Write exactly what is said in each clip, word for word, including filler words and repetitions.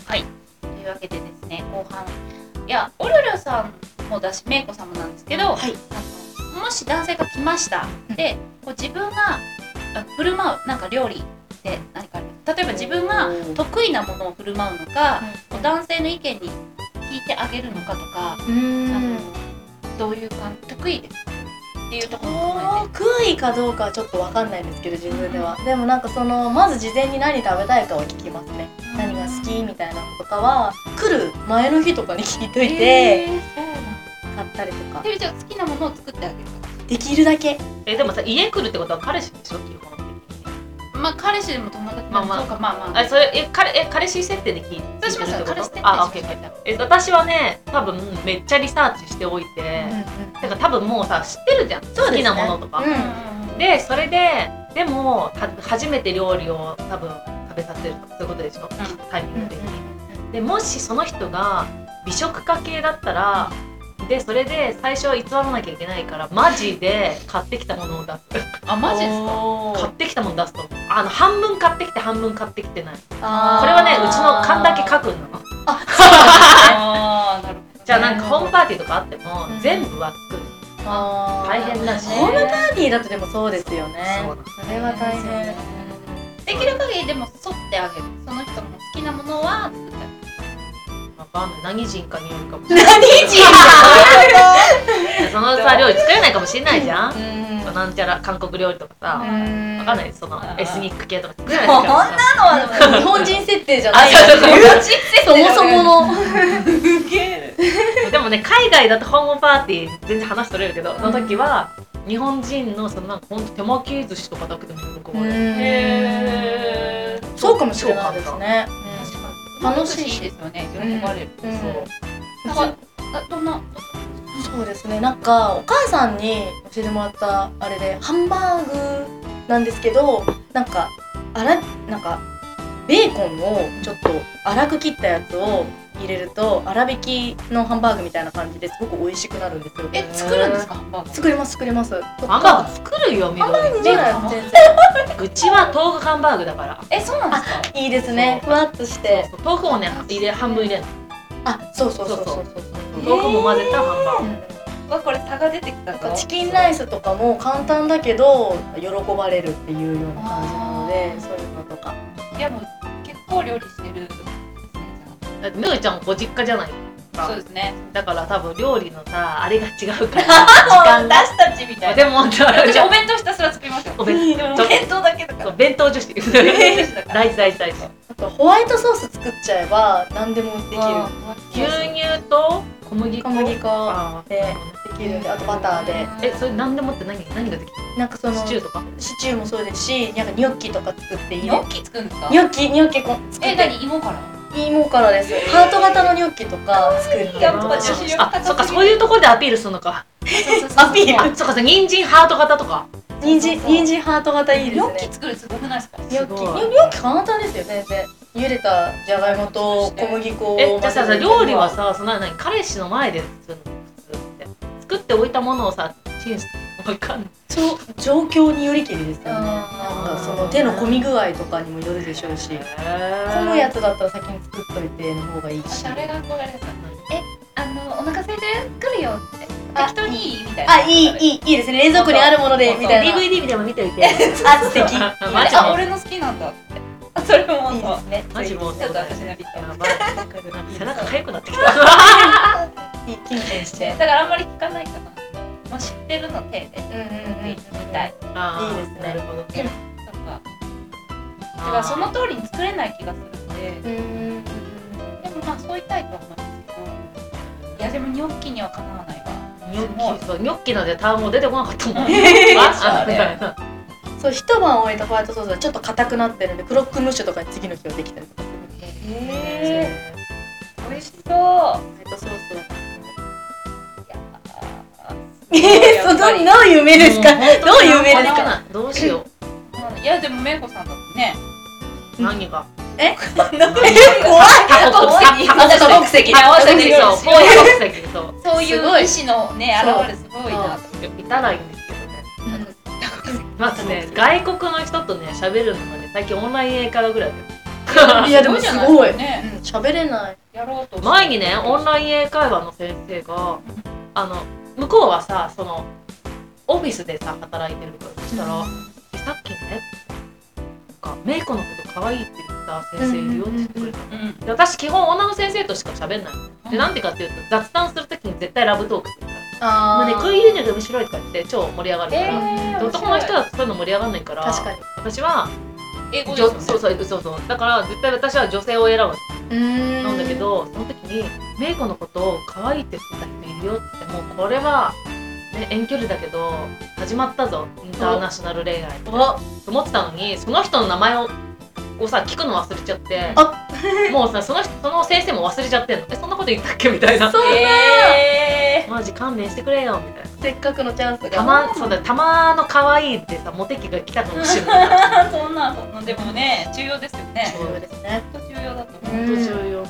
はい。というわけでですね、後半、いやオルルさんもだしメイコさんもなんですけど、はい、あのもし男性が来ました、うん、でこう自分が振る舞うなんか料理で何かある、例えば自分が得意なものを振る舞うのか、うん、男性の意見に聞いてあげるのかとか、うん、あのどういう感じ、得意ですかっていうところも含めて。 得意かどうかはちょっと分かんないんですけど自分では、うん、でもなんかそのまず事前に何食べたいかを聞きますね、うん、何が好きみたいなのとかは来る前の日とかに聞いといて、えー、買ったりとか。 でじゃあ好きなものを作ってあげるできるだけ。 えでもさ家来るってことは彼氏でしょ基本的に。 まあ彼氏でも友達でも、まあまあ、そうかまあまあ。 あそれえ彼え彼氏設定で聞いてるってこと？ 彼氏設定あオッケーオッケー。え私はね多分めっちゃリサーチしておいて、うんうん、だから多分もうさ知ってるじゃん、ね、好きなものとか。うん、でそれででも初めて料理を多分食べさせるとかそういうことでしょ、うん、タイミング的に。うんうん、でもしその人が美食家系だったら。でそれで最初は偽らなきゃいけないからマジで買ってきたものを出す。 あマジですか？ 買ってきたもの出すとあの半分買ってきて半分買ってきてない。あこれはねうちの勘だけ書くんなの。あそうなんですね。じゃあなんかホームパーティーとかあっても、うん、全部は作る。あ大変だし。 ホームパーティーだとでもそうですよね。そうそれは大変。 できる限りでも沿ってあげる。その人の好きなものは作ってあげる。 何人かによるかもしれない。 何人そのさ料理作れないかもしれないじゃん。うんなんちゃら韓国料理とかさ、わかんないそのエスニック系とか作れないからさ。そんなのは日本人設定じゃない。日本人設定そもそもの。 でもね海外だとホームパーティー全然話取れるけど、その時は日本人のそのなんか本当手巻き寿司とかだけでも喜ばれる。 へー。そうかもしれないですね。 楽しいですよね。喜ばれる。そう。なんかどんな。 そうですね。なんかお母さんに教えてもらったあれでハンバーグなんですけど、なんかあらなんかベーコンをちょっと粗く切ったやつを入れると粗挽きのハンバーグみたいな感じですごく美味しくなるんですよ。 え作るんですかハンバーグ？ 作ります作ります。 ハンバーグ作るよみどり。ハンバーグじゃない全然。うちは豆腐ハンバーグだから。 えそうなんですか？ いいですね。ふわっとして。 そうそう豆腐をね入れ半分入れる。 あそうそうそうそうそう。 豆腐も混ぜたハンバーグ。わこれ差が出てきたぞ。 チキンライスとかも簡単だけど喜ばれるっていうような感じなので、そういうのとか。 いやもう結構料理してる。 だってみどりちゃんもご実家じゃないか。 そうですね。 だから多分料理のさあれが違うから時間私たちみたいな。 でも私お弁当ひたすら作りますよ。 お弁当だけだから。 弁当女子。大事大事大事。 あとホワイトソース作っちゃえば何でもできる。 牛乳と小麦粉小麦粉でできるんで、あとバターで。 えそれ何でもって何何ができる？ なんかそのシチューとかシチューもそうですし、なんかニョッキとか作っていい。 ニョッキ作るんですか？ ニョッキニョッキこ作って。 え何芋から？ 芋からです。ハート型のニョッキとか作って。 あ、そっかそういうところでアピールするのか。 アピール。 そっかさ人参ハート型とか。 人参人参ハート型いいですね。 ニョッキ作るすごくないですか？ ニョッキニョッキ簡単ですよ全然。茹でたじゃがいもと小麦粉を。 えじゃあさ料理はさそんな何彼氏の前で作るの普通って作っておいたものをさチンすわかんない。 そう状況によりきりですよね。なんかその手の込み具合とかにもよるでしょうし、込むやつだったら先に作っといての方がいいし。 あれが憧れるから。えあのお腹空いてる来るよって適当にいいみたいな。 あいいいいいいですね。冷蔵庫にあるものでみたいな。 ディーブイディー でも見ておいて。 あ素敵。 あ俺の好きなんだって。それもいいですね。 マジもうちょっと私のリット背中痒くなってきた。 いいキンキンして。 だからあんまり聞かないかな。もう知ってるの手でみたい。 いいですね。 なるほど。 なんかだからその通りに作れない気がするので。でもまあそう言いたいとは思うんですけど、いやでもニョッキにはかなわないわ。 ニョッキそうニョッキなんて単語出てこなかったもん。 そう一晩置いたホワイトソースはちょっと硬くなってるんでクロックムッシュとかに次の日はできたりとかするんで。 へー美味しそう。 ホワイトソースは。えー、そうどういう目ですか？どういう目ですか？ どうしよう。いやでもめいこさんだとね。 何が？ え？怖い。 多国籍。 多国籍。そう。多国籍。そう。 そういう意志のね現れすごいな。 いたらいいんですけどね。まずね外国の人とね喋るのがね最近オンライン英会話ぐらいで。 いやでもすごいね、 うん喋れない。 やろうと前にねオンライン英会話の先生があの向こうはさそのオフィスでさ働いてるからそしたら、えさっきねなんかメイコのこと可愛いって言った先生いるよって言ってくれたの、 うんで私基本女の先生としか喋んないのでなんでかっていうと雑談するときに絶対ラブトークするからあもうねこういうのが面白いとか言って超盛り上がるから、 えー、 で男の人だとそういうの盛り上がらないから確かに私は英語ですよね。 そうそうそうそうだから絶対私は女性を選ぶうーんなんだけどその時にメイコのことを可愛いって言ってた人いるよって言ってもうこれは、ね、遠距離だけど始まったぞインターナショナル恋愛と思ってたのにその人の名前ををさ聞くの忘れちゃってあもうさその人その先生も忘れちゃってんのえそんなこと言ったっけみたいなそんな、 えマジ勘弁してくれよみたいなせっかくのチャンスがたまそうだたまの可愛いってさモテ期が来たかもしれないー、そんなそんなでもね重要ですよね。 重要ですね。 本当重要だと思う。 本当重要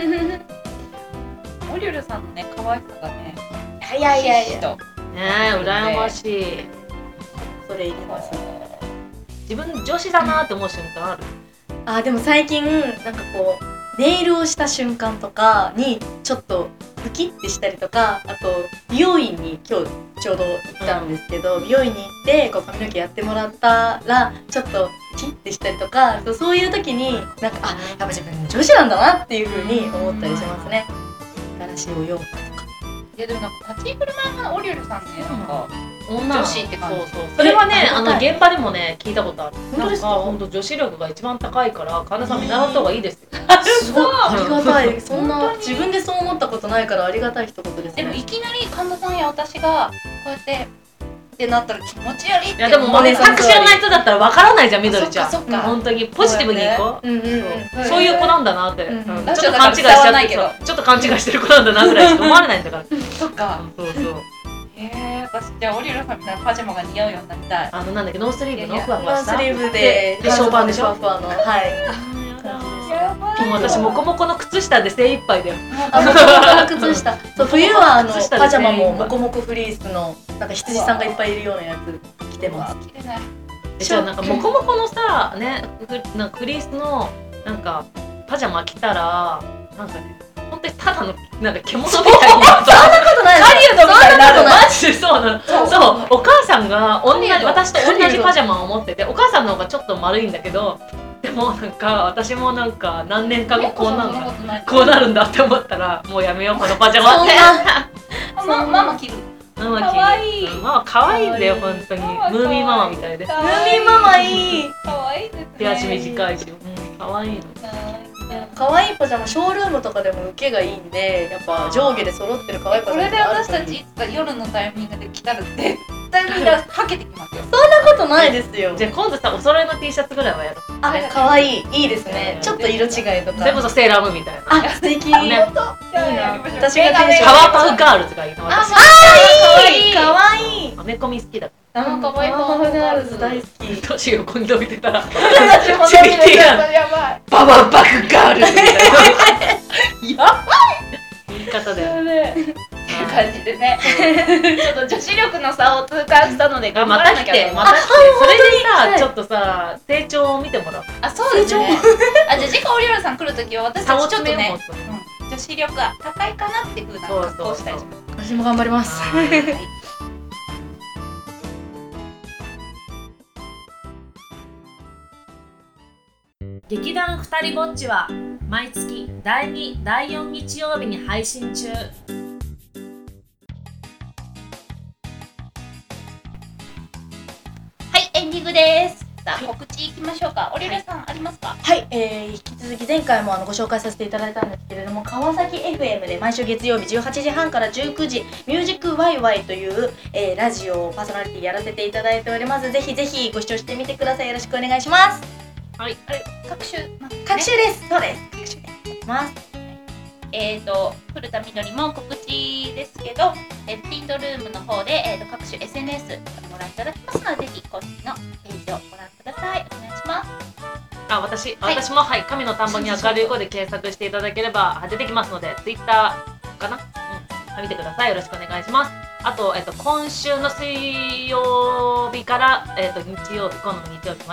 オリュルさんのね可愛さがね、 いやいやいやひしひしとねえ羨ましいそれ入れます。 自分女子だなって思う瞬間あるあでも最近なんかこうネイルをした瞬間とかにちょっとブキッてしたりとかあと美容院に今日ちょうど行ったんですけど、うん、美容院に行ってこう髪の毛やってもらったらちょっとキッてしたりとかそうそういう時になんかあやっぱ自分女子なんだなっていう風に思ったりしますね。新しいお洋服とかいやでもなんか立ち居振る舞いがオリュルさんねなんか女女子って感じ。 そうそうそれはねえあの現場でもね聞いたことある。 本当ですかなんか本当女子力が一番高いから神田さん見習った方がいいですよ。 すごいありがたいそんな本当に自分でそう思ったことないからありがたい一言ですね。 でもいきなり神田さんや私がこうやってってなったら気持ち悪いっていやでもお姉さん全く知らない人だったらわからないじゃんみどりちゃん。 そっかそっか本当にポジティブにいこう。 うんうんうんそうそういう子なんだなって、 うんうんラちょっと勘違いしちジオだから伝わらゃってないけどそうちょっと勘違いしてる子なんだなぐらいしか思われないんだから。 そっか。 そうそう。 へえ私じゃあオリュルさんみたいなパジャマが似合うようになりたい。 あのなんだっけノースリーブのいやいやふわふわした。 ノースリーブでででショーパンでしょふわふわのはいあやばいーもう私モコモコの靴下で精一杯だよ。 あモコモコの靴下そう冬はあの靴下でパジャマも全員モコモコフリースのなんか羊さんがいっぱいいるようなやつ着てます。 着れない。 えじゃあなんかモコモコのさねふなんかフリースのなんかパジャマ着たらなんかね本当にただのなんか獣みたいになった。 そんなことないです。 狩人みたいになるそんなことないマジでそうなの。 そうそうお母さんが同じ狩人私と同じパジャマを持っててお母さんの方がちょっと丸いんだけどでもなんか私もなんか何年か後こうなんだこうなるんだって思ったらもうやめようこのパジャマって。 あまママ着る。 ママかわいいママ可愛いんだよ本当にムママーミーママみたいでかムーわいいミンママいい。 可愛いですね。 手足短いし、うん、可愛いの。 可愛いパジャマショールームとかでも受けがいいんでやっぱ上下で揃ってる可愛いパジャマこれで私たちいいつか夜のタイミングで着たら絶対みんなはけてきますよ。 そんなことないですよ。 じゃあ今度さお揃いの T シャツぐらいはやろう。 あ可愛いいいですね。ちょっと色違いとか。 それこそセーラームーンみたいな。 あ素敵。 ねいいな。私がテンションパワーパフガールズがいいのあ私。 可愛い可愛い。 アメコミ好きだ。 あ可愛いパワーパフガールズ大好き。 年横に伸びてたら私も伸びてるやつやばい。 パワーパフガールズみたいなや言い方だよ。 ばいね。っていう感じでね。ちょっと女子力の差を痛感したのであ頑張また来らなきゃと思います。 てまた来てそれではいさちょっとさ成長を見てもらおう。 あそうですね。あじゃあ次回オリオラさん来るときは私た差をちちょっとね詰めようもっとね。 うん女子力が高いかなっていう風な格好をしたりします。 私も頑張ります。 はい劇団ふたりぼっちは毎月だいに、だいよん日曜日に配信中。 はいエンディングです。さあ告知いきましょうか。オリオラさんありますか。 はい、えー、引き続き前回もあのご紹介させていただいたんですけれども川崎 エフエム で毎週月曜日じゅうはちじはんからじゅうくじミュージックワイワイという、えー、ラジオパーソナリティやらせていただいております。ぜひぜひご視聴してみてください。よろしくお願いします。 はい。 あれ各種なんですね各週ですそうです各週でやってます。 えーと古田みどりも告知ですけど、えー、ティンドルームの方で、えー、と各種 エスエヌエス ご覧いただきますのでぜひ公式のページをご覧ください。お願いします。 あ、私、 はい私も、はい、神の田んぼに明るい語で検索していただければ出てきますので、ツイッターかな、うん、見てください。よろしくお願いします。あと、えっと、今週の水曜日から、えっと、日曜日、今度の日曜日まで、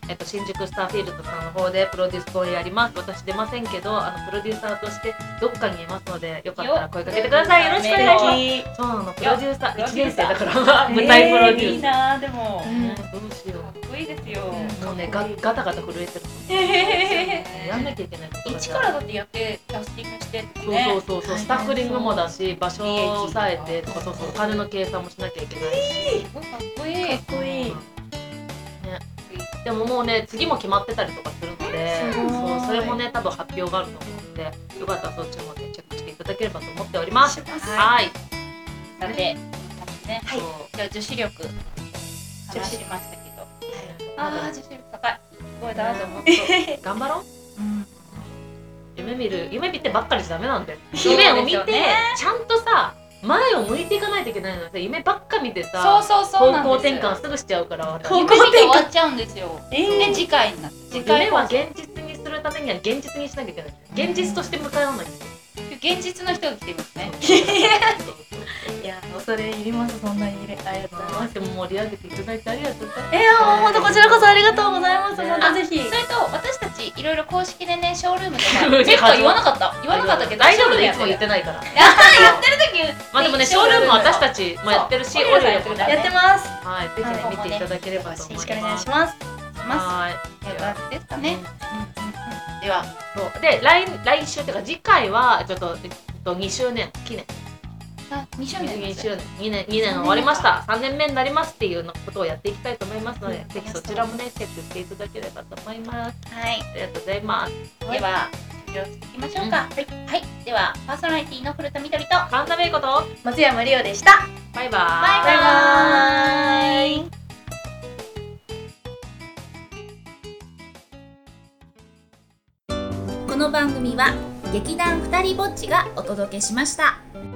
えっと、新宿スターフィールドさんの方でプロデュース公演やります。私出ませんけど、あのプロデューサーとしてどっかにいますので、よかったら声かけてください。よろしくお願いします。そうなの、プロデューサーいちねん生だから舞台プロデュース、 いいなでも、 ね、どうしよかっこいいですよ、 う。もうね、ガガタガタ震えてる。やんなきゃいけないことが一からだってやってキャスティングしてってね。 そうそうそうそう、スタッフリングもだし、場所を抑えてとか、そうそう、お金の計算もしなきゃいけないし、 かっこいい。 かっこいい。 ね、でももうね、次も決まってたりとかするので、 すごいそう、それもね、多分発表があると思うので、よかったらそっちもね、チェックしていただければと思っております。はい。 さて、ね、 はい。 じゃあ女子力話しましたけど、ああ女子力高い。すごいなと思って。 頑張ろう。 うん夢見る、夢見てばっかりじゃダメなんだよ。 そうですよね夢を見て、ちゃんとさ、前を向いていかないといけないので、夢ばっか見てさ、 そうそうそうなん方向です。 転換すぐしちゃうから、私夢見て終わっちゃうんですよ。 えーで次回になって次回夢は現実にするためには現実にしなきゃいけない。現実として向かわなきゃいけない。 現実の人が来ていますね。 いや恐れ入ります。そんなに入れありがとうございます。 でも盛り上げていただいてありがとうございます。 えー、もう本当こちらこそありがとうございます。またぜひ。 それと私たちいろいろ公式でねショールームとかうん前回言わなかった言わなかったけど大丈夫でいつショールームやっも言っててないから。 るやってる時まあでもね、ショールームは私たちもやってるし、 そうオリオもやってるやってます。 はい、ぜひねはい見ていただければと思います。 よろしくお願いします。 まはい。 すよかったですかね。ではそうで来来週というか次回はちょっとえっとにしゅうねん記念あにしゅうねんにです周年にねんにねん終わりましたさんねんめになりますっていうのことをやっていきたいと思いますので、 うんぜひそちらもねチェックしていただければと思います。 はいありがとうございます。 では終了していきましょうか。はいはいではパーソナリティの古田みどりと神田芽衣子と松山リオでした。 バイバーイ。 バイバーイ。 この番組は劇団ふたりぼっちがお届けしました。